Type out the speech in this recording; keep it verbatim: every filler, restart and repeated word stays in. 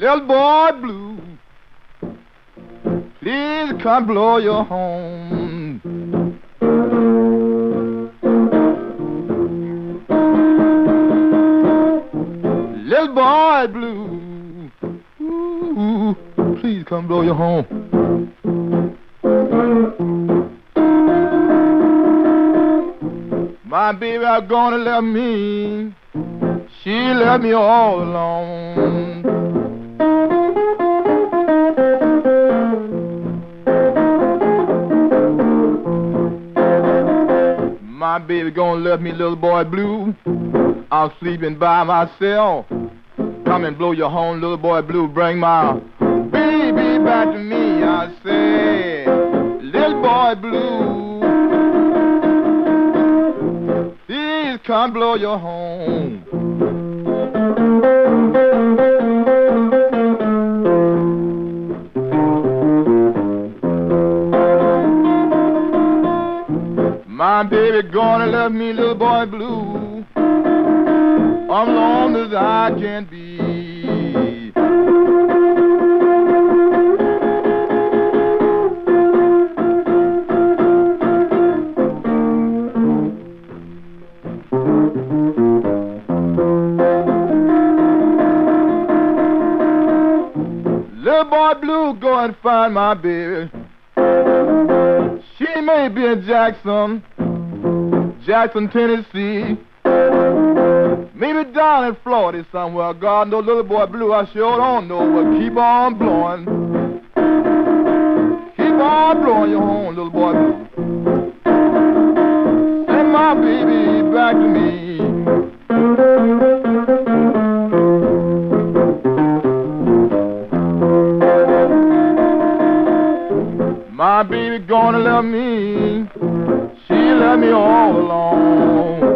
Little boy blue, please come blow your horn. Little boy blue, ooh, please come blow your horn. My baby are gonna love me, she left me all alone. My baby gonna love me, little boy blue. I'm sleeping by myself. Come and blow your horn, little boy blue. Bring my baby back to me, I say. Little boy blue, please come blow your horn. My baby gonna love me, little boy blue. I'm long as I can be. Little boy blue, go and find my baby. She may be in Jackson, Jackson, Tennessee. Maybe down in Florida somewhere. God knows, little boy blue, I sure don't know. But keep on blowing. Keep on blowing your horn, little boy blue. Send my baby back to me. My baby gonna love me, she left me all alone.